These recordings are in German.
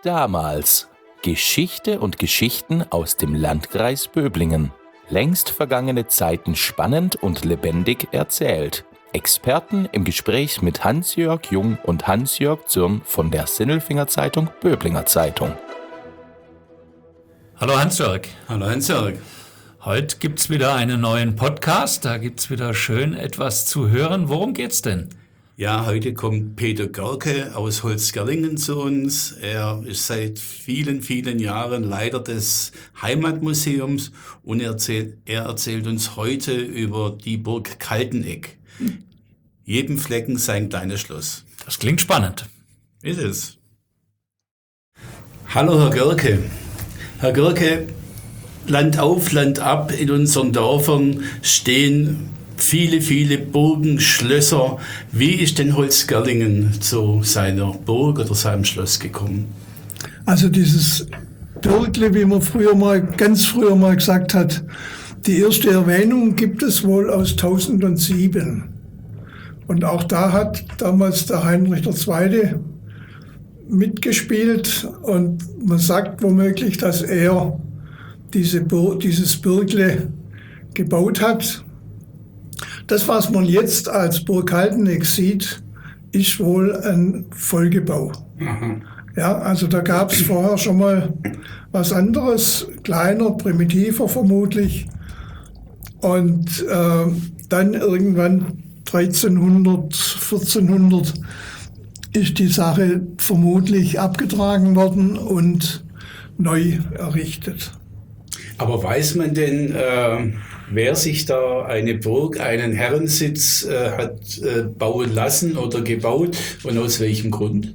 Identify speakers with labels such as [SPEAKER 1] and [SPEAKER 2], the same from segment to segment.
[SPEAKER 1] Damals. Geschichte und Geschichten aus dem Landkreis Böblingen. Längst vergangene Zeiten spannend und lebendig erzählt. Experten im Gespräch mit Hans-Jörg Jung und Hans-Jörg Zürn von der Sinnelfinger Zeitung Böblinger Zeitung.
[SPEAKER 2] Hallo Hans-Jörg.
[SPEAKER 3] Hallo Hans-Jörg.
[SPEAKER 2] Heute gibt's wieder einen neuen Podcast, da gibt's wieder schön etwas zu hören. Worum geht's denn?
[SPEAKER 3] Ja, heute kommt Peter Görke aus Holzgerlingen zu uns. Er ist seit vielen, vielen Jahren Leiter des Heimatmuseums und er erzählt uns heute über die Burg Kalteneck. Jedem Flecken sein kleines Schloss.
[SPEAKER 2] Das klingt spannend.
[SPEAKER 3] Ist es. Hallo Herr Görke. Herr Görke, Land auf, Land ab in unseren Dörfern stehen viele Burgen, Schlösser. Wie ist denn Holzgerlingen zu seiner Burg oder seinem Schloss gekommen?
[SPEAKER 4] Also dieses Bürgle, wie man ganz früher mal gesagt hat, die erste Erwähnung gibt es wohl aus 1007. Und auch da hat damals der Heinrich II. Mitgespielt und man sagt womöglich, dass er dieses Bürgle gebaut hat. Das, was man jetzt als Burg Kalteneck sieht, ist wohl ein Folgebau. Mhm. Ja, also da gab es vorher schon mal was anderes, kleiner, primitiver vermutlich. Und dann irgendwann 1300, 1400 ist die Sache vermutlich abgetragen worden und neu errichtet.
[SPEAKER 3] Aber weiß man denn, wer sich da eine Burg, einen Herrensitz hat bauen lassen oder gebaut und aus welchem Grund?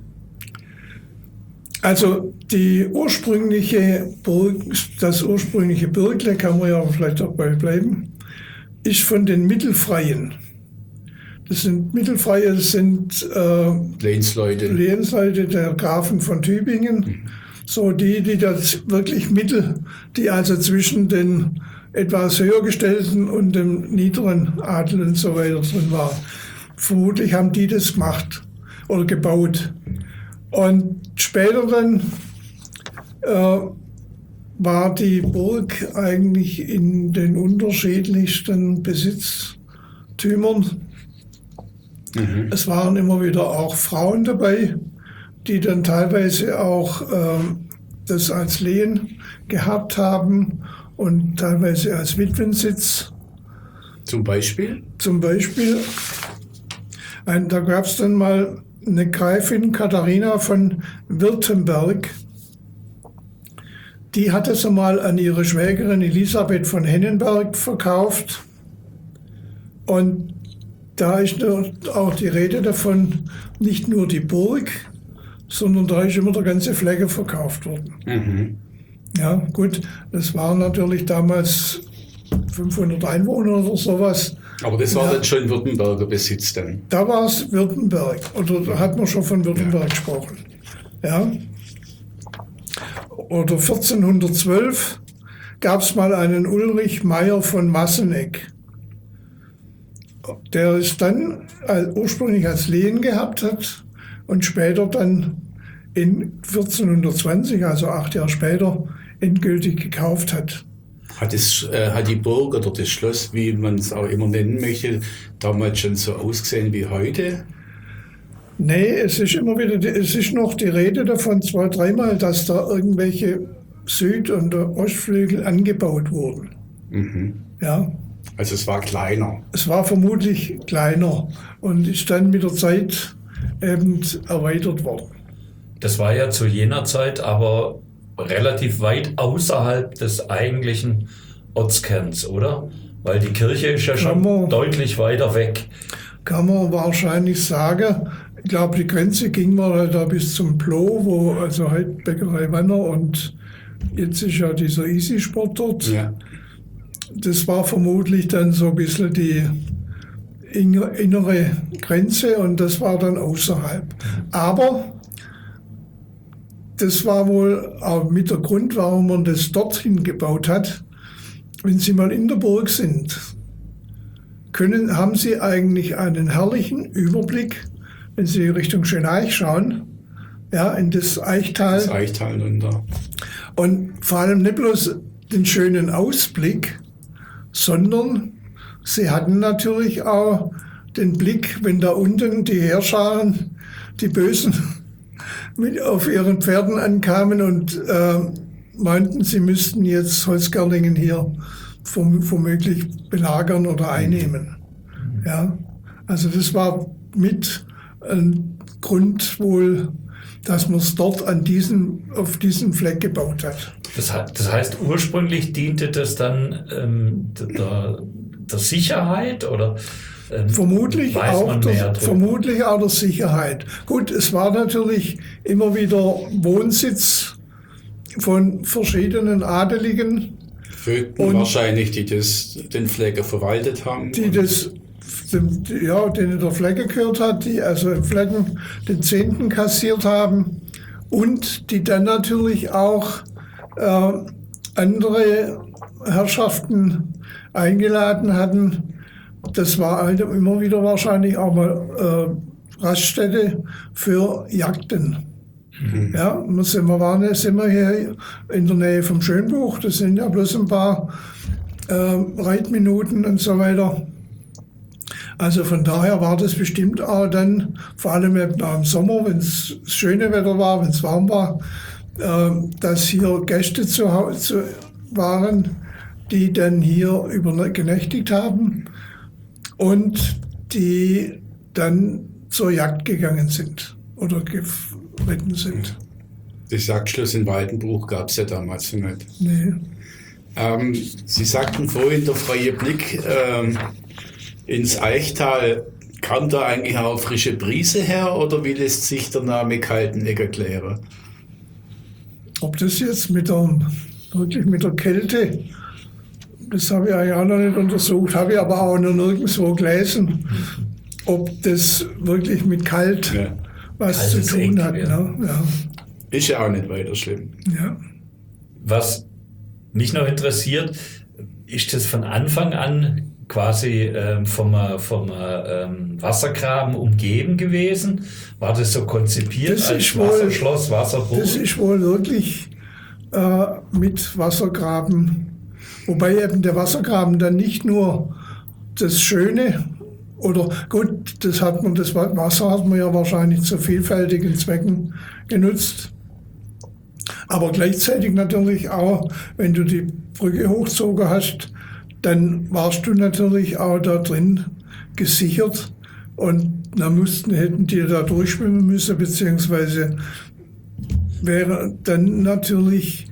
[SPEAKER 4] Also das ursprüngliche Bürgle, kann man ja vielleicht auch bleiben, ist von den Mittelfreien. Mittelfreie sind Lehnsleute der Grafen von Tübingen. Mhm. So die das wirklich die also zwischen den etwas höher gestellten und dem niederen Adel und so weiter drin waren. Vermutlich haben die das gemacht oder gebaut. Und später dann war die Burg eigentlich in den unterschiedlichsten Besitztümern. Mhm. Es waren immer wieder auch Frauen dabei, die dann teilweise auch das als Lehen gehabt haben und teilweise als Witwensitz.
[SPEAKER 3] Zum Beispiel?
[SPEAKER 4] Da gab es dann mal eine Gräfin Katharina von Württemberg. Die hatte sie mal an ihre Schwägerin Elisabeth von Hennenberg verkauft. Und da ist auch die Rede davon, nicht nur die Burg, sondern da ist immer der ganze Flecke verkauft worden. Mhm. Ja, gut, das waren natürlich damals 500 Einwohner oder sowas.
[SPEAKER 3] Aber das war dann schon Württemberger Besitz dann? Da
[SPEAKER 4] war es Württemberg, oder da hat man schon von Württemberg gesprochen. Ja. Oder 1412 gab es mal einen Ulrich Meyer von Masseneck. Der es dann ursprünglich als Lehen gehabt hat und später dann in 1420, also 8 Jahre später, endgültig gekauft hat.
[SPEAKER 3] Hat die Burg oder das Schloss, wie man es auch immer nennen möchte, damals schon so ausgesehen wie heute?
[SPEAKER 4] Nee, es ist noch die Rede davon 2-3 Mal, dass da irgendwelche Süd- und Ostflügel angebaut wurden. Mhm. Ja.
[SPEAKER 3] Also es war kleiner?
[SPEAKER 4] Es war vermutlich kleiner und ist dann mit der Zeit eben erweitert worden.
[SPEAKER 2] Das war ja zu jener Zeit aber relativ weit außerhalb des eigentlichen Ortskerns, oder? Weil die Kirche ist ja schon deutlich weiter weg.
[SPEAKER 4] Kann man wahrscheinlich sagen. Ich glaube, die Grenze ging mal da bis zum Plo, wo also halt Bäckerei Wanner und jetzt ist ja dieser Easy-Sport dort. Ja. Das war vermutlich dann so ein bisschen die innere Grenze und das war dann außerhalb. Aber das war wohl auch mit der Grund, warum man das dorthin gebaut hat. Wenn Sie mal in der Burg sind, haben Sie eigentlich einen herrlichen Überblick, wenn Sie Richtung Schöneich schauen, ja, in das Eichtal.
[SPEAKER 3] Das Eichtal runter.
[SPEAKER 4] Und vor allem nicht bloß den schönen Ausblick, sondern sie hatten natürlich auch den Blick, wenn da unten die Heerscharen, die Bösen, mit auf ihren Pferden ankamen und meinten, sie müssten jetzt Holzgerlingen hier womöglich belagern oder einnehmen. Ja, also das war mit ein Grund wohl, dass man es dort auf diesem Fleck gebaut hat.
[SPEAKER 2] Das heißt, ursprünglich diente das dann der Sicherheit oder
[SPEAKER 4] vermutlich auch der Sicherheit. Gut, es war natürlich immer wieder Wohnsitz von verschiedenen Adeligen.
[SPEAKER 3] Vögten wahrscheinlich, die den Flecken verwaltet haben.
[SPEAKER 4] Denen der Flecke gehört hat, die also im Flecken den Zehnten kassiert haben und die dann natürlich auch andere Herrschaften eingeladen hatten. Das war halt immer wieder wahrscheinlich auch mal Raststätte für Jagden. Mhm. Ja, sind wir hier in der Nähe vom Schönbuch, das sind ja bloß ein paar Reitminuten und so weiter. Also von daher war das bestimmt auch dann, vor allem im Sommer, wenn es schöne Wetter war, wenn es warm war, dass hier Gäste zu Hause waren, die dann hier genächtigt haben und die dann zur Jagd gegangen sind oder geritten sind.
[SPEAKER 3] Das Jagdschloss in Waldenbruch gab es ja damals noch nicht.
[SPEAKER 4] Nee.
[SPEAKER 3] Sie sagten vorhin, der freie Blick ins Eichtal. Kam da eigentlich auch frische Brise her oder wie lässt sich der Name Kalteneck erklären?
[SPEAKER 4] Ob das jetzt wirklich mit der Kälte, das habe ich eigentlich auch noch nicht untersucht, habe ich aber auch noch nirgendwo gelesen, ob das wirklich mit kalt was zu tun hat.
[SPEAKER 2] Ja.
[SPEAKER 4] Ne? Ja.
[SPEAKER 3] Ist ja auch nicht weiter schlimm.
[SPEAKER 4] Ja.
[SPEAKER 2] Was mich noch interessiert, ist das von Anfang an quasi vom Wassergraben umgeben gewesen? War das so konzipiert als Wasserschloss, Wasserburg?
[SPEAKER 4] Das ist wohl wirklich mit Wassergraben, wobei eben der Wassergraben dann nicht nur das Schöne oder gut, das Wasser hat man ja wahrscheinlich zu vielfältigen Zwecken genutzt, aber gleichzeitig natürlich auch, wenn du die Brücke hochgezogen hast, dann warst du natürlich auch da drin gesichert und dann hätten die da durchschwimmen müssen, beziehungsweise wäre dann natürlich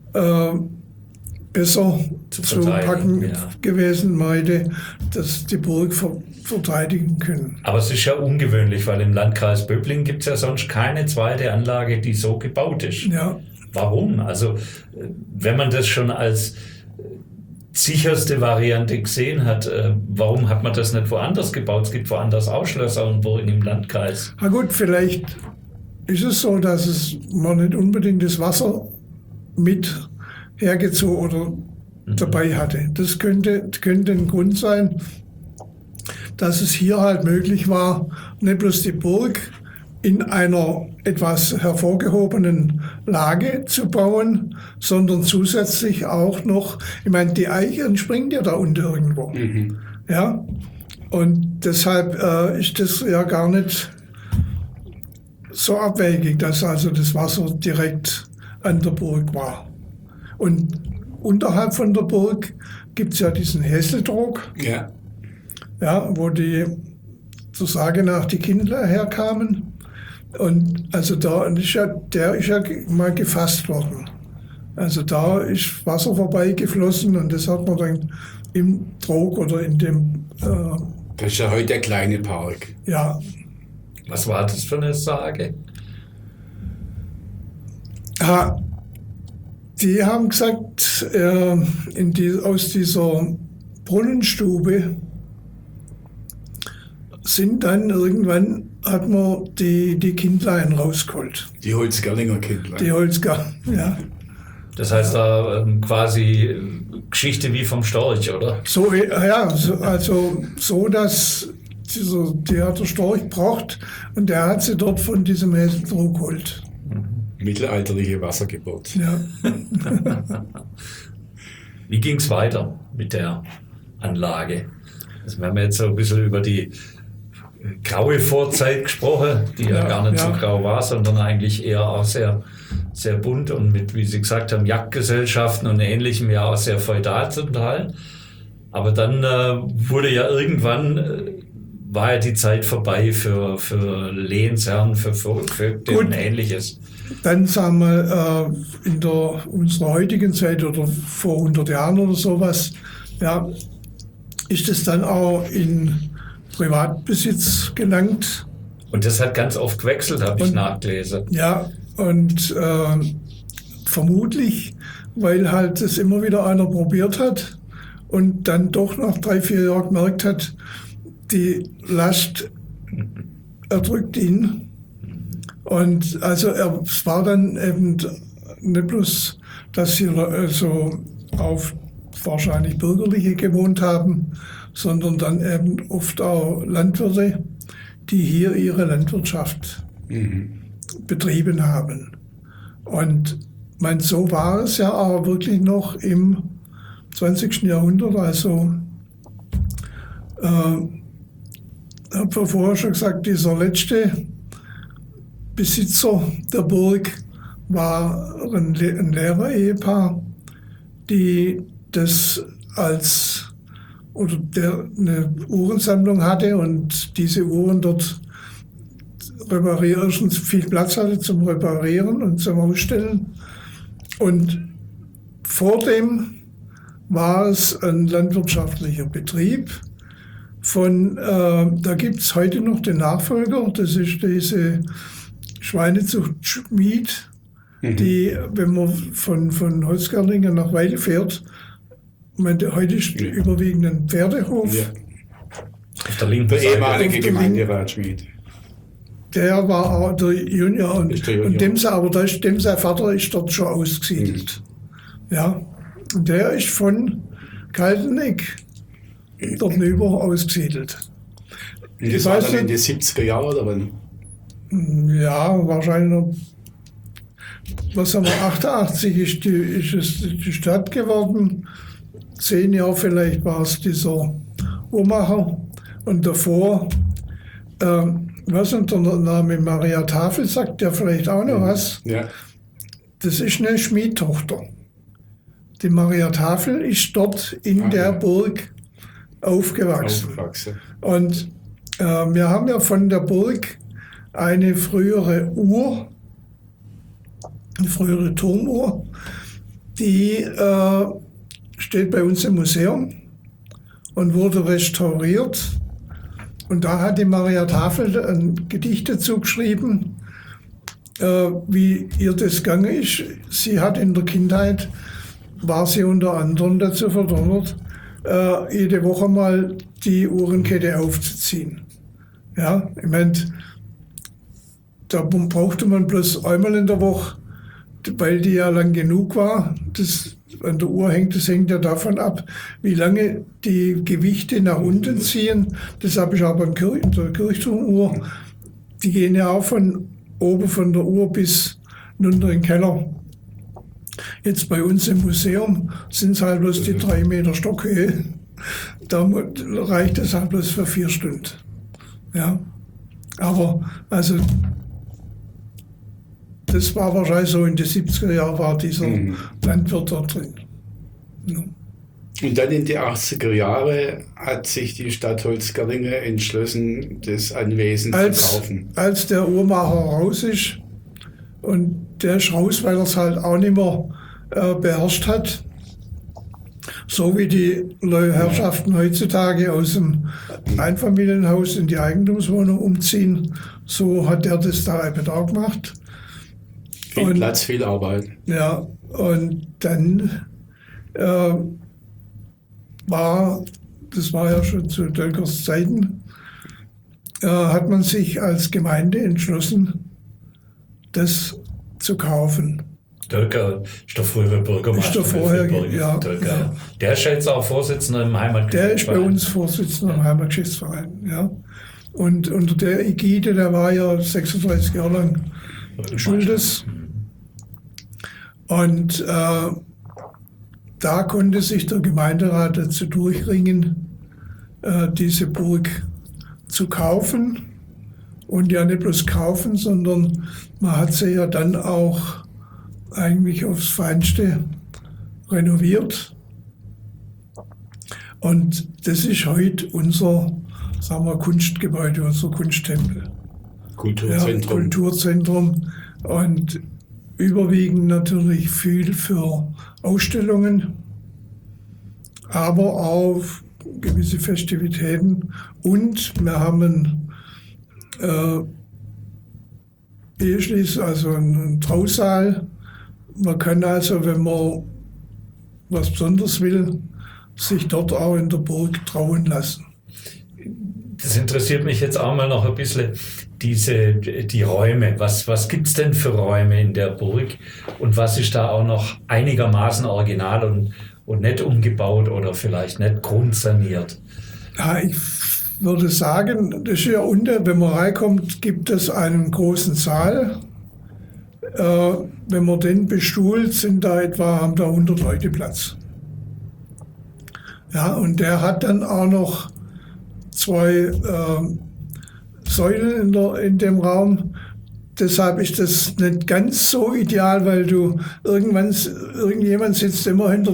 [SPEAKER 4] besser zu packen gewesen, dass die Burg verteidigen können.
[SPEAKER 2] Aber es ist ja ungewöhnlich, weil im Landkreis Böblingen gibt es ja sonst keine zweite Anlage, die so gebaut ist.
[SPEAKER 4] Ja.
[SPEAKER 2] Warum? Also wenn man das schon als sicherste Variante gesehen hat, warum hat man das nicht woanders gebaut? Es gibt woanders auch Schlösser und Burgen im Landkreis.
[SPEAKER 4] Na gut, vielleicht ist es so, dass man nicht unbedingt das Wasser mit hergezogen oder dabei hatte. Das könnte ein Grund sein, dass es hier halt möglich war, nicht bloß die Burg in einer etwas hervorgehobenen Lage zu bauen, sondern zusätzlich auch noch, ich meine, die Eiche entspringt ja da unten irgendwo. Mhm. Ja? Und deshalb ist das ja gar nicht so abwegig, dass also das Wasser direkt an der Burg war. Und unterhalb von der Burg gibt es ja diesen Hesseldruck, wo die zur Sage nach die Kindler herkamen. Und also der ist ja mal gefasst worden. Also da ist Wasser vorbeigeflossen und das hat man dann im Trog oder in dem...
[SPEAKER 3] das ist ja heute der kleine Park.
[SPEAKER 4] Ja.
[SPEAKER 2] Was war das für eine Sage?
[SPEAKER 4] Die haben gesagt, aus dieser Brunnenstube sind dann irgendwann, hat man die Kindlein rausgeholt.
[SPEAKER 3] Die Holzgerlinger Kindlein.
[SPEAKER 4] Die Holzgerlinger, ja.
[SPEAKER 2] Das heißt da quasi Geschichte wie vom Storch, oder?
[SPEAKER 4] So, ja, so dass die hat der Storch gebraucht und der hat sie dort von diesem Hesseldruck geholt.
[SPEAKER 3] Mittelalterliche Wassergeburt.
[SPEAKER 4] Ja.
[SPEAKER 2] Wie ging es weiter mit der Anlage? Also wir haben jetzt so ein bisschen über die graue Vorzeit gesprochen, die ja gar nicht so grau war, sondern eigentlich eher auch sehr, sehr bunt und mit, wie Sie gesagt haben, Jagdgesellschaften und Ähnlichem ja auch sehr feudal zum Teil. Aber dann wurde ja irgendwann, war ja die Zeit vorbei für Lehnsherren, für Vögte und Ähnliches.
[SPEAKER 4] Dann sagen wir, in unserer heutigen Zeit oder vor 100 Jahren oder sowas, ja, ist es dann auch in Privatbesitz gelangt.
[SPEAKER 2] Und das hat ganz oft gewechselt, habe ich nachgelesen.
[SPEAKER 4] Ja, und vermutlich, weil halt es immer wieder einer probiert hat und dann doch nach 3-4 Jahren gemerkt hat, die Last erdrückt ihn. Und also es war dann eben nicht bloß, dass sie so auf wahrscheinlich Bürgerliche gewohnt haben, sondern dann eben oft auch Landwirte, die hier ihre Landwirtschaft betrieben haben. Und so war es ja auch wirklich noch im 20. Jahrhundert. Also habe ich vorher schon gesagt, dieser letzte Besitzer der Burg war ein Lehrer-Ehepaar, die das der eine Uhrensammlung hatte und diese Uhren dort erstens viel Platz hatte zum Reparieren und zum Ausstellen. Und vor dem war es ein landwirtschaftlicher Betrieb. Da gibt es heute noch den Nachfolger, das ist diese Schweinezucht Schmied, die, wenn man von Holzgerlingen nach Weil fährt, heute ist überwiegend ein Pferdehof.
[SPEAKER 3] Ja.
[SPEAKER 2] Auf der linken Seite.
[SPEAKER 3] Ehemalige Gemeinderat Schmied.
[SPEAKER 4] Der war auch der Junior und dem sein Vater ist dort schon ausgesiedelt. Ja, und der ist von Kalteneck dort rüber ausgesiedelt.
[SPEAKER 3] Und das war dann in den 70er Jahren oder wann?
[SPEAKER 4] Ja, wahrscheinlich noch. Was haben wir, 88 ist es die Stadt geworden. 10 Jahre vielleicht war es dieser Uhrmacher. Und davor, was ist der Name? Maria Tafel, sagt ja vielleicht auch noch was.
[SPEAKER 3] Ja.
[SPEAKER 4] Das ist eine Schmiedtochter. Die Maria Tafel ist dort in der Burg aufgewachsen. Und wir haben ja von der Burg eine frühere Uhr, eine frühere Turmuhr, die steht bei uns im Museum und wurde restauriert. Und da hat die Maria Tafel ein Gedicht dazu geschrieben, wie ihr das gegangen ist. Sie hat in der Kindheit, war sie unter anderem dazu verdonnert, jede Woche mal die Uhrenkette aufzuziehen. Ja, ich meine, da brauchte man bloß einmal in der Woche, weil die ja lang genug war. Das an der Uhr das hängt ja davon ab, wie lange die Gewichte nach unten ziehen. Das habe ich aber in der Kirchturmuhr. Die gehen ja auch von oben von der Uhr bis runter in den Keller. Jetzt bei uns im Museum sind es halt bloß die 3 Meter Stockhöhe. Da reicht es halt bloß für 4 Stunden. Ja, aber also das war wahrscheinlich so in den 70er Jahren war dieser Landwirt da drin. Ja.
[SPEAKER 3] Und dann in die 80er Jahre hat sich die Stadt Holzgerlingen entschlossen, das Anwesen zu kaufen. Als
[SPEAKER 4] der Uhrmacher raus ist, und der ist raus, weil er es halt auch nicht mehr beherrscht hat, so wie die Herrschaften heutzutage aus dem Einfamilienhaus in die Eigentumswohnung umziehen, so hat er das da eben auch gemacht.
[SPEAKER 3] Viel Platz, viel Arbeit.
[SPEAKER 4] Ja, und dann das war ja schon zu Dölkers Zeiten, hat man sich als Gemeinde entschlossen, das zu kaufen.
[SPEAKER 2] Dölker ist der frühere Bürgermeister.
[SPEAKER 4] Ist der vorher, ja.
[SPEAKER 2] Der ist jetzt auch Vorsitzender im Heimatgeschäftsverein. Der ist
[SPEAKER 4] bei uns Vorsitzender im Heimatgeschäftsverein, ja. Und unter der Ägide, der war ja 36 Jahre lang Schuldes. Und da konnte sich der Gemeinderat dazu durchringen, diese Burg zu kaufen. Und ja nicht bloß kaufen, sondern man hat sie ja dann auch eigentlich aufs Feinste renoviert. Und das ist heute unser, sagen wir, Kunstgebäude, unser Kunsttempel.
[SPEAKER 3] Kulturzentrum.
[SPEAKER 4] Ja, Kulturzentrum und überwiegend natürlich viel für Ausstellungen, aber auch gewisse Festivitäten. Und wir haben einen Eheschließ, also einen Trausaal. Man kann also, wenn man was Besonderes will, sich dort auch in der Burg trauen lassen.
[SPEAKER 2] Das interessiert mich jetzt auch mal noch ein bisschen, die Räume. Was gibt es denn für Räume in der Burg und was ist da auch noch einigermaßen original und nicht umgebaut oder vielleicht nicht grundsaniert?
[SPEAKER 4] Ja, ich würde sagen, das ist ja unten, wenn man reinkommt, gibt es einen großen Saal. Wenn man den bestuhlt, haben da 100 Leute Platz. Ja, und der hat dann auch noch 2 Säulen in dem Raum. Deshalb ist das nicht ganz so ideal, weil irgendjemand sitzt immer hinter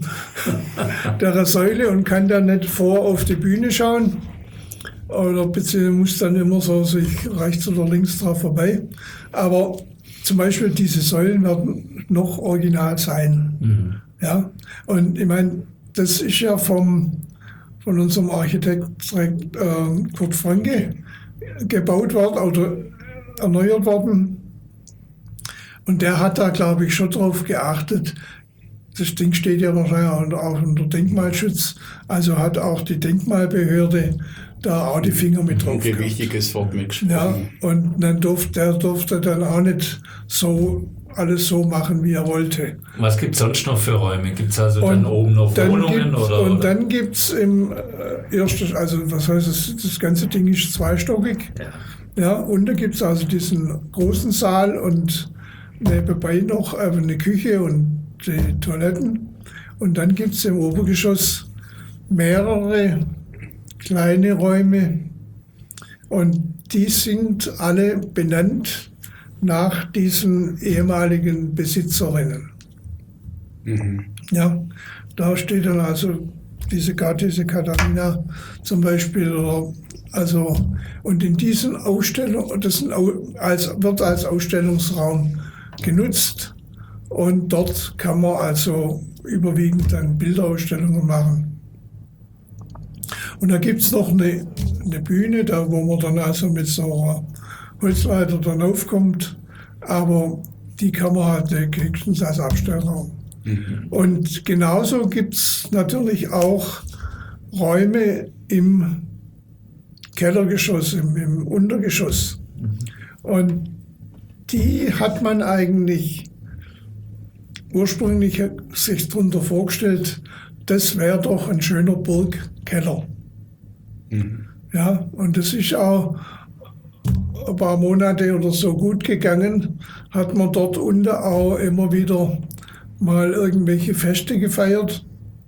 [SPEAKER 4] der Säule und kann dann nicht vor auf die Bühne schauen. Oder beziehungsweise muss dann immer so sich rechts oder links drauf vorbei. Aber zum Beispiel diese Säulen werden noch original sein. Mhm. Ja? Und ich meine, das ist ja von unserem Architekt Kurt Franke gebaut worden oder erneuert worden. Und der hat da, glaube ich, schon drauf geachtet. Das Ding steht ja wahrscheinlich auch unter Denkmalschutz. Also hat auch die Denkmalbehörde da auch die Finger mit drauf gehabt.
[SPEAKER 3] Ein wichtiges Wort mitgesprochen.
[SPEAKER 4] Ja, und dann der durfte dann auch nicht alles so machen, wie er wollte.
[SPEAKER 2] Was gibt es sonst noch für Räume? Gibt es also dann oben noch Wohnungen?
[SPEAKER 4] Und dann gibt es im ersten, also was heißt das ganze Ding ist zweistockig. Ja, und da gibt es also diesen großen Saal und nebenbei noch eine Küche und die Toiletten. Und dann gibt es im Obergeschoss mehrere kleine Räume und die sind alle benannt nach diesen ehemaligen Besitzerinnen. Mhm. Ja, da steht dann also diese Katharina zum Beispiel, und in diesen Ausstellungen, wird als Ausstellungsraum genutzt und dort kann man also überwiegend dann Bilderausstellungen machen. Und da gibt es noch eine Bühne, da wo man dann also mit so einer Holzleiter dann aufkommt, aber die kann man halt höchstens als Abstellraum. Mhm. Und genauso gibt es natürlich auch Räume im Kellergeschoss, im Untergeschoss. Mhm. Und die hat man eigentlich ursprünglich sich darunter vorgestellt, das wäre doch ein schöner Burgkeller. Mhm. Ja, und das ist auch ein paar Monate oder so gut gegangen, hat man dort unten auch immer wieder mal irgendwelche Feste gefeiert.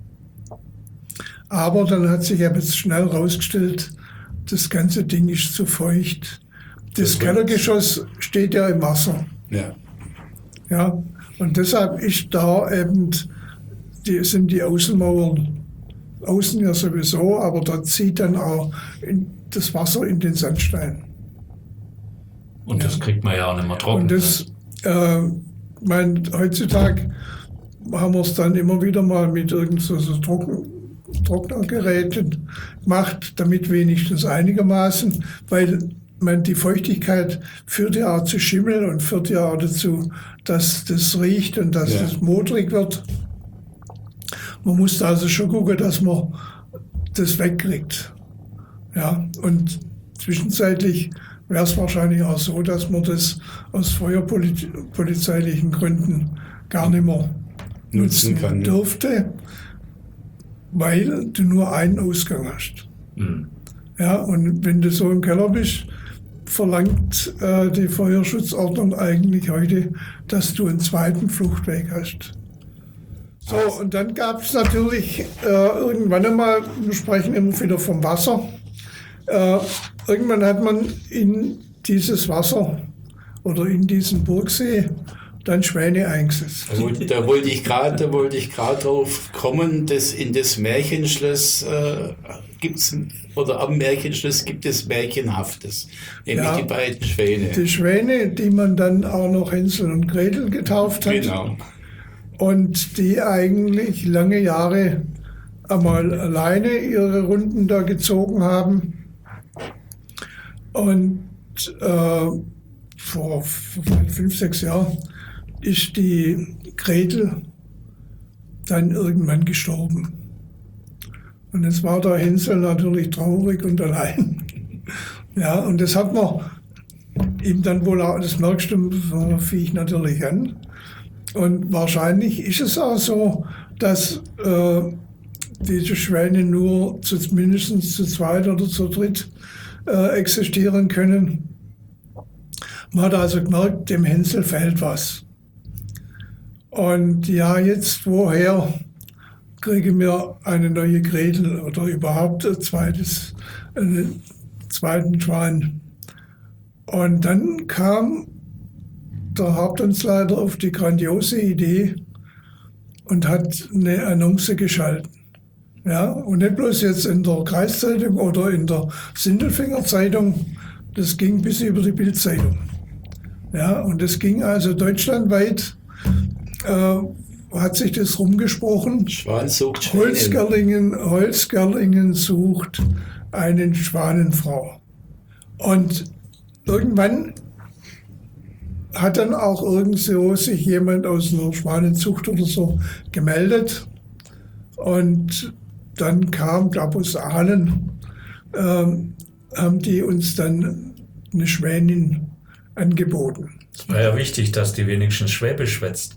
[SPEAKER 4] Aber dann hat sich aber schnell herausgestellt, das ganze Ding ist zu feucht. Das Kellergeschoss steht ja im Wasser.
[SPEAKER 3] Ja.
[SPEAKER 4] Ja, und deshalb ist da eben, sind die Außenmauern außen ja sowieso, aber da zieht dann auch das Wasser in den Sandstein.
[SPEAKER 2] Und das kriegt man ja auch nicht mehr trocken.
[SPEAKER 4] Und das, heutzutage haben wir es dann immer wieder mal mit so Trocknergeräten gemacht, damit wenigstens einigermaßen, weil die Feuchtigkeit führt ja auch zu Schimmel und führt ja auch dazu, dass das riecht und dass das modrig wird. Man muss also schon gucken, dass man das wegkriegt. Ja, und zwischenzeitlich wäre es wahrscheinlich auch so, dass man das aus feuerpolizeilichen Gründen gar nicht mehr nutzen dürfte, weil du nur einen Ausgang hast. Mhm. Ja, und wenn du so im Keller bist, verlangt die Feuerschutzordnung eigentlich heute, dass du einen zweiten Fluchtweg hast. So, und dann gab es natürlich irgendwann einmal, wir sprechen immer wieder vom Wasser, irgendwann hat man in dieses Wasser oder in diesen Burgsee dann Schwäne eingesetzt.
[SPEAKER 3] Da wollte ich gerade drauf kommen, dass in das Märchenschloss gibt's, oder am Märchenschloss gibt es Märchenhaftes, nämlich die beiden Schwäne.
[SPEAKER 4] Die Schwäne, die man dann auch noch Hänsel und Gretel getauft hat.
[SPEAKER 3] Genau.
[SPEAKER 4] Und die eigentlich lange Jahre einmal alleine ihre Runden da gezogen haben. Und vor 5, 6 Jahren ist die Gretel dann irgendwann gestorben. Und jetzt war der Hänsel natürlich traurig und allein. Ja, und das hat man ihm dann wohl auch, das merkst du vom Viech natürlich an. Und wahrscheinlich ist es auch so, dass diese Schwäne nur mindestens zu zweit oder zu dritt existieren können. Man hat also gemerkt, dem Hänsel fehlt was. Und ja, jetzt woher kriegen wir eine neue Gretel oder überhaupt einen zweiten Schwan? Und dann kam der Hauptamtsleiter auf die grandiose Idee und hat eine Annonce geschaltet. Ja, und nicht bloß jetzt in der Kreiszeitung oder in der Sindelfinger Zeitung, das ging bis über die Bildzeitung. Ja, und das ging also deutschlandweit, hat sich das rumgesprochen.
[SPEAKER 3] Schwan sucht Schwäne.
[SPEAKER 4] Holzgerlingen sucht einen Schwanenfrau. Und irgendwann hat dann auch irgendwo sich jemand aus einer Schwanenzucht oder so gemeldet. Und dann kam, glaube ich, aus Ahlen, haben die uns dann eine Schwänin angeboten.
[SPEAKER 2] Es war ja wichtig, dass die wenigstens Schwäbisch schwätzt.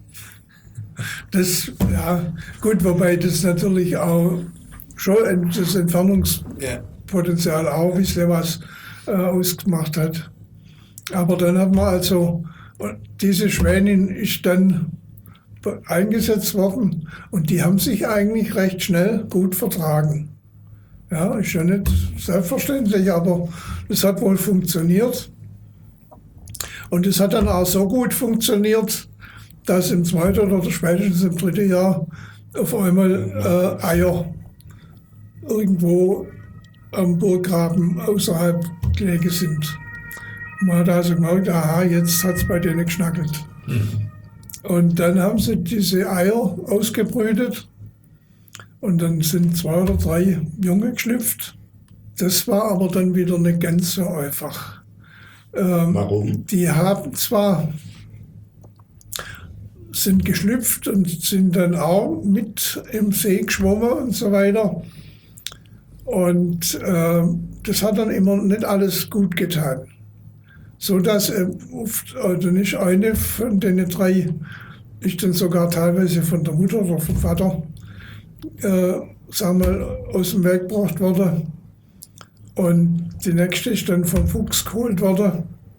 [SPEAKER 4] Das, ja, gut, wobei das natürlich auch schon das Entfernungspotenzial auch ein bisschen was ausgemacht hat. Aber dann hat man also, diese Schwänin ist dann eingesetzt worden und die haben sich eigentlich recht schnell gut vertragen. Ja, ist ja nicht selbstverständlich, aber es hat wohl funktioniert. Und es hat dann auch so gut funktioniert, dass im 2. oder spätestens im 3. Jahr auf einmal Eier irgendwo am Burggraben außerhalb gelegen sind. Man hat also gemerkt, aha, jetzt hat es bei denen geschnackelt. Und dann haben sie diese Eier ausgebrütet und dann sind 2 oder 3 Junge geschlüpft. Das war aber dann wieder nicht ganz so einfach.
[SPEAKER 3] Warum?
[SPEAKER 4] Die haben zwar, sind geschlüpft und sind dann auch mit im See geschwommen und so weiter. Und das hat dann immer nicht alles gut getan. So dass oft, also nicht eine von den 3 ist dann sogar teilweise von der Mutter oder vom Vater, sagen wir, aus dem Weg gebracht worden. Und die nächste ist dann vom Fuchs geholt worden.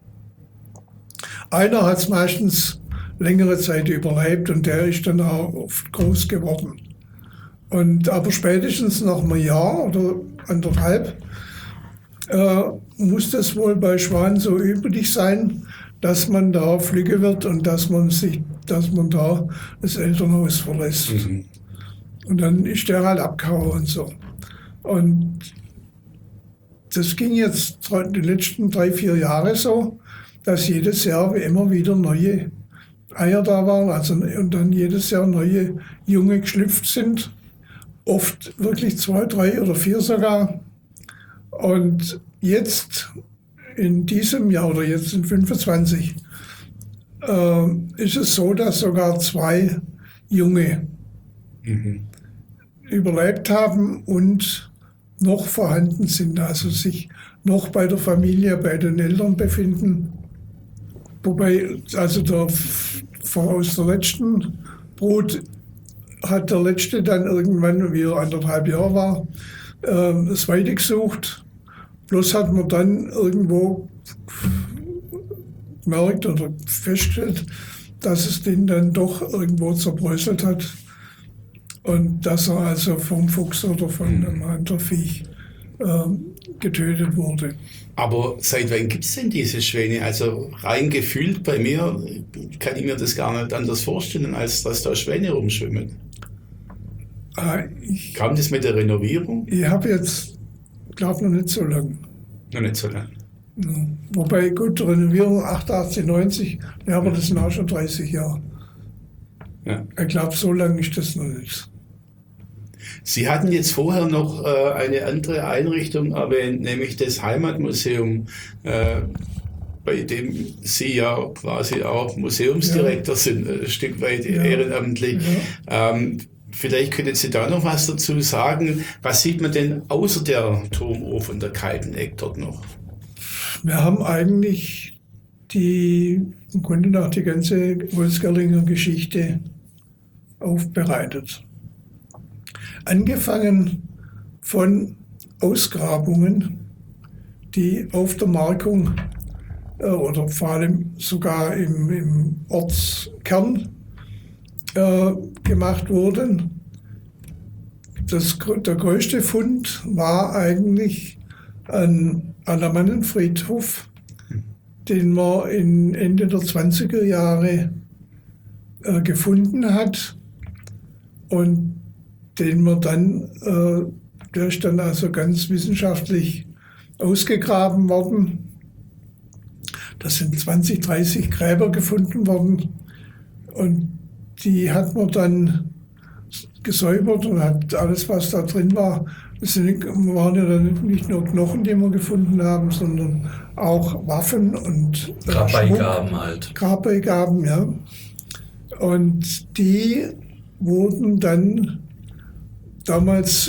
[SPEAKER 4] Einer hat es meistens längere Zeit überlebt und der ist dann auch oft groß geworden. Aber spätestens nach einem Jahr oder 1,5 muss das wohl bei Schwan so üblich sein, dass man da flügge wird und dass man da das Elternhaus verlässt. Und dann ist der halt abgehauen und so. Und das ging jetzt die letzten 3, 4 Jahre so, dass jedes Jahr wie immer wieder neue Eier da waren, und dann jedes Jahr neue Junge geschlüpft sind. Oft wirklich 2, 3 oder 4 sogar. Und jetzt in diesem Jahr oder jetzt in 25 ist es so, dass sogar 2 Junge überlebt haben und noch vorhanden sind, also sich noch bei der Familie, bei den Eltern befinden. Wobei, also aus der letzten Brut hat der Letzte dann irgendwann, wie er 1,5 Jahre war, das Weite gesucht. Bloß hat man dann irgendwo gemerkt oder festgestellt, dass es den dann doch irgendwo zerbröselt hat und dass er also vom Fuchs oder von einem anderen Viech getötet wurde.
[SPEAKER 3] Aber seit wann gibt es denn diese Schwäne? Also rein gefühlt bei mir kann ich mir das gar nicht anders vorstellen, als dass da Schwäne rumschwimmen. Kam das mit der Renovierung?
[SPEAKER 4] Ich habe jetzt, glaube noch nicht so lange.
[SPEAKER 3] Noch nicht so lange.
[SPEAKER 4] Ja. Wobei, gut, Renovierung 88, 90, ja, aber das sind auch schon 30 Jahre.
[SPEAKER 3] Ja.
[SPEAKER 4] Ich glaube, so lange ist das noch nicht.
[SPEAKER 3] Sie hatten jetzt vorher noch eine andere Einrichtung erwähnt, nämlich das Heimatmuseum, bei dem Sie ja quasi auch Museumsdirektor sind, ein Stück weit ehrenamtlich. Ja. Vielleicht können Sie da noch was dazu sagen. Was sieht man denn außer der Turmuhr von der Kalteneck dort noch?
[SPEAKER 4] Wir haben eigentlich im Grunde nach die ganze Holzgerlinger Geschichte aufbereitet. Angefangen von Ausgrabungen, die auf der Markung oder vor allem sogar im Ortskern gemacht wurden. Der größte Fund war eigentlich ein Alamannenfriedhof, den man Ende der 20er Jahre gefunden hat und den man dann, der ist dann also ganz wissenschaftlich ausgegraben worden. Da sind 20, 30 Gräber gefunden worden und die hat man dann gesäubert und hat alles, was da drin war, waren ja dann nicht nur Knochen, die wir gefunden haben, sondern auch Waffen und
[SPEAKER 2] Grabbeigaben halt.
[SPEAKER 4] Grabbeigaben, ja. Und die wurden dann damals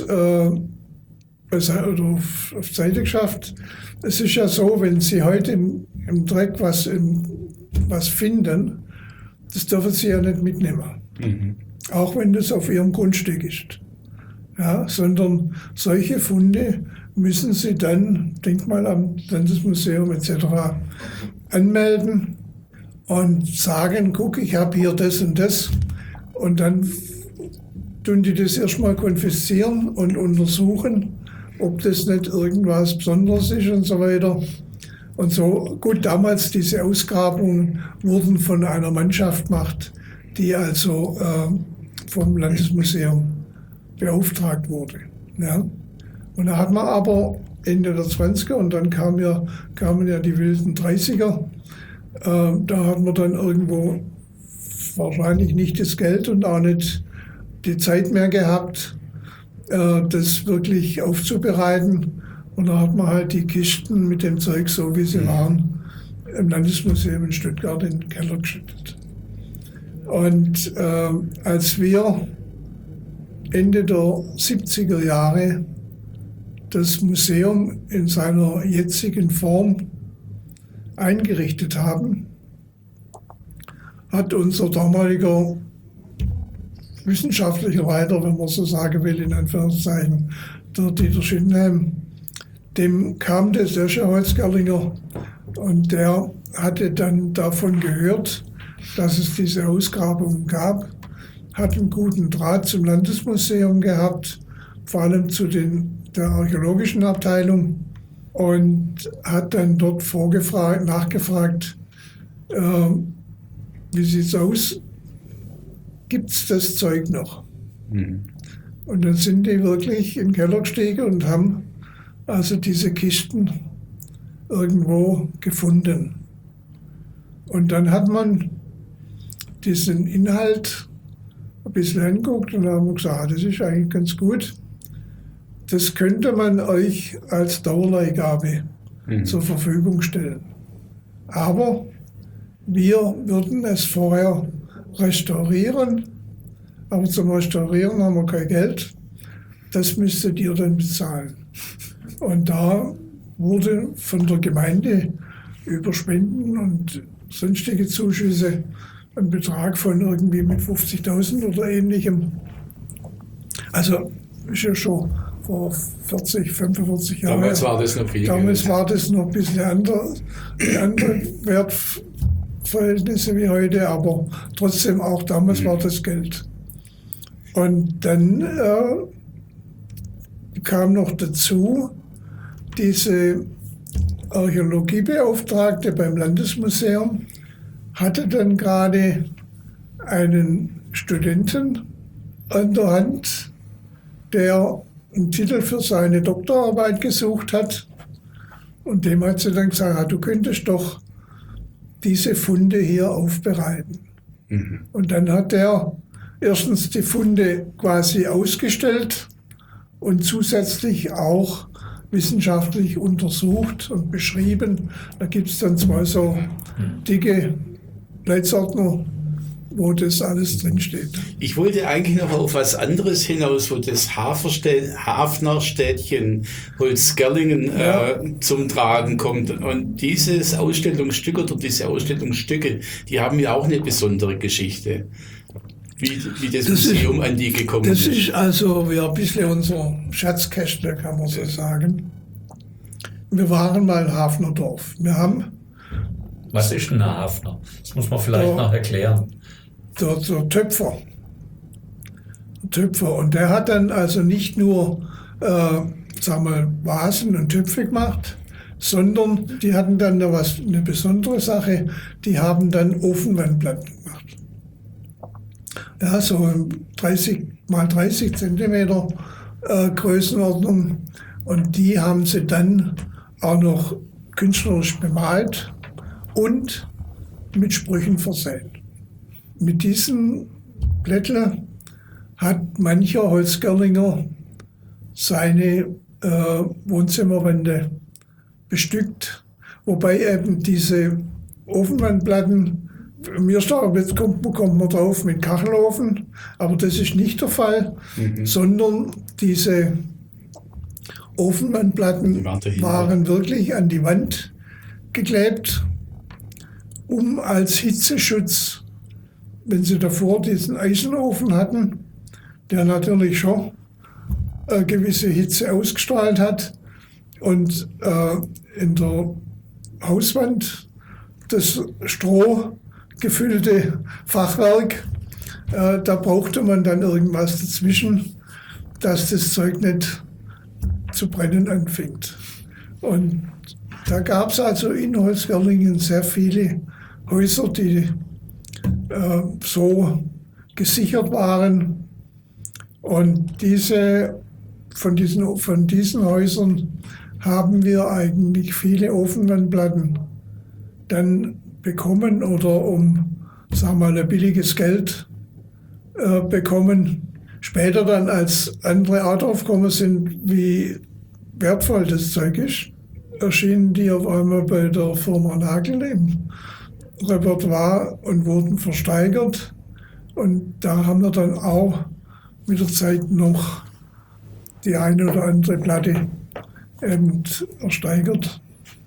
[SPEAKER 4] auf Seite geschafft. Es ist ja so, wenn Sie heute im Dreck was finden, das dürfen Sie ja nicht mitnehmen. Mhm. Auch wenn das auf Ihrem Grundstück ist. Ja, sondern solche Funde müssen Sie dann, Denkmalamt, Landesmuseum etc. anmelden und sagen, guck, ich habe hier das und das. Und dann tun die das erstmal konfiszieren und untersuchen, ob das nicht irgendwas Besonderes ist und so weiter. Und so, gut, damals diese Ausgrabungen wurden von einer Mannschaft gemacht, die also vom Landesmuseum beauftragt wurde. Ja. Und da hat man aber Ende der 20er und dann kamen ja die wilden 30er. Da hat man dann irgendwo wahrscheinlich nicht das Geld und auch nicht die Zeit mehr gehabt, das wirklich aufzubereiten. Und da hat man halt die Kisten mit dem Zeug, so wie sie waren, im Landesmuseum in Stuttgart in den Keller geschüttet. Und als wir Ende der 70er Jahre das Museum in seiner jetzigen Form eingerichtet haben, hat unser damaliger wissenschaftlicher Leiter, wenn man so sagen will, in Anführungszeichen, der Dieter Schindheim, dem kam das, der ist ja Holzgerlinger, und der hatte dann davon gehört, dass es diese Ausgrabungen gab, hat einen guten Draht zum Landesmuseum gehabt, vor allem zu der archäologischen Abteilung, und hat dann dort nachgefragt, wie sieht es aus, gibt es das Zeug noch? Mhm. Und dann sind die wirklich in den Keller gestiegen und haben also diese Kisten irgendwo gefunden. Und dann hat man diesen Inhalt ein bisschen angeguckt und haben gesagt, das ist eigentlich ganz gut. Das könnte man euch als Dauerleihgabe zur Verfügung stellen. Aber wir würden es vorher restaurieren, aber zum Restaurieren haben wir kein Geld. Das müsstet ihr dann bezahlen. Und da wurde von der Gemeinde über Spenden und sonstige Zuschüsse ein Betrag von irgendwie mit 50.000 oder ähnlichem. Also ist ja schon vor 40, 45 Jahren.
[SPEAKER 3] Damals war das noch viel
[SPEAKER 4] Damals
[SPEAKER 3] Geld.
[SPEAKER 4] war das noch ein bisschen andere Wertverhältnisse wie heute, aber trotzdem auch damals war das Geld. Und dann kam noch dazu, diese Archäologiebeauftragte beim Landesmuseum hatte dann gerade einen Studenten an der Hand, der einen Titel für seine Doktorarbeit gesucht hat. Und dem hat sie dann gesagt, du könntest doch diese Funde hier aufbereiten. Und dann hat er erstens die Funde quasi ausgestellt und zusätzlich auch wissenschaftlich untersucht und beschrieben. Da gibt es dann 2 so dicke Blättordner, wo das alles drinsteht.
[SPEAKER 3] Ich wollte eigentlich noch auf was anderes hinaus, wo das Hafnerstädtchen Holzgerlingen zum Tragen kommt. Und dieses Ausstellungsstück oder diese Ausstellungsstücke, die haben ja auch eine besondere Geschichte. Wie das Museum an die gekommen ist.
[SPEAKER 4] Das ist also ein bisschen unser Schatzkästle, kann man so sagen. Wir waren mal ein Hafnerdorf.
[SPEAKER 2] Was ist ein Hafner? Das muss man vielleicht noch erklären.
[SPEAKER 4] Der Töpfer. Und der hat dann also nicht nur Vasen und Töpfe gemacht, sondern die hatten dann noch eine besondere Sache, die haben dann Ofenwandplatten gemacht. Ja, so 30 mal 30 Zentimeter Größenordnung. Und die haben sie dann auch noch künstlerisch bemalt und mit Sprüchen versehen. Mit diesen Blättern hat mancher Holzgerlinger seine Wohnzimmerwände bestückt, wobei eben diese Ofenwandplatten, jetzt kommt man drauf mit Kachelofen, aber das ist nicht der Fall, sondern diese Ofenwandplatten waren wirklich an die Wand geklebt, um als Hitzeschutz, wenn sie davor diesen Eisenofen hatten, der natürlich schon eine gewisse Hitze ausgestrahlt hat, und in der Hauswand das Stroh gefüllte Fachwerk, da brauchte man dann irgendwas dazwischen, dass das Zeug nicht zu brennen anfängt. Und da gab es also in Holzgerlingen sehr viele Häuser, die so gesichert waren. Und von diesen Häusern haben wir eigentlich viele Ofenwandplatten dann bekommen oder sagen wir mal, ein billiges Geld bekommen. Später dann, als andere auch drauf gekommen sind, wie wertvoll das Zeug ist, erschienen die auf einmal bei der Firma Nagel im Repertoire und wurden versteigert. Und da haben wir dann auch mit der Zeit noch die eine oder andere Platte eben ersteigert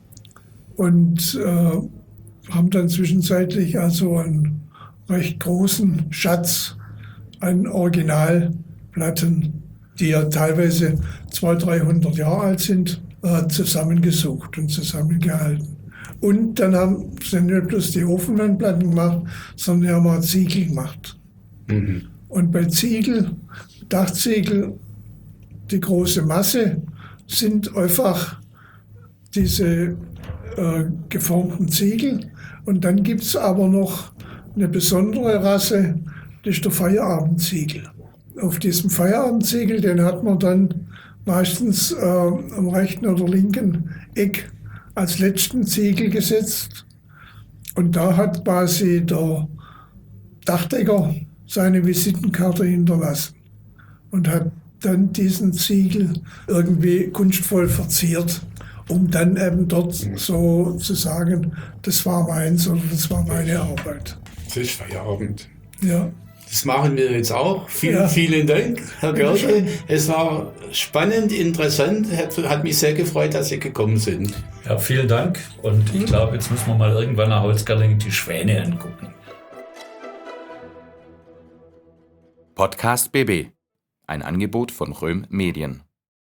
[SPEAKER 4] und haben dann zwischenzeitlich also einen recht großen Schatz an Originalplatten, die ja teilweise 200-300 Jahre alt sind, zusammengesucht und zusammengehalten. Und dann sind nicht bloß die Ofenwandplatten gemacht, sondern haben auch Ziegel gemacht. Und bei Dachziegel, die große Masse, sind einfach diese geformten Ziegel. Und dann gibt es aber noch eine besondere Rasse, das ist der Feierabendziegel. Auf diesem Feierabendziegel, den hat man dann meistens am rechten oder linken Eck als letzten Ziegel gesetzt. Und da hat quasi der Dachdecker seine Visitenkarte hinterlassen und hat dann diesen Ziegel irgendwie kunstvoll verziert, um dann eben dort so zu sagen, das war meins oder das war meine Arbeit.
[SPEAKER 3] Das ist Feierabend.
[SPEAKER 4] Ja.
[SPEAKER 3] Das machen wir jetzt auch. Vielen Dank, Herr Görke. Es war spannend, interessant. Hat mich sehr gefreut, dass Sie gekommen sind.
[SPEAKER 2] Ja, vielen Dank. Und ich glaube, jetzt müssen wir mal irgendwann nach Holzgerlingen die Schwäne angucken.
[SPEAKER 1] Podcast BB. Ein Angebot von Röhm Medien.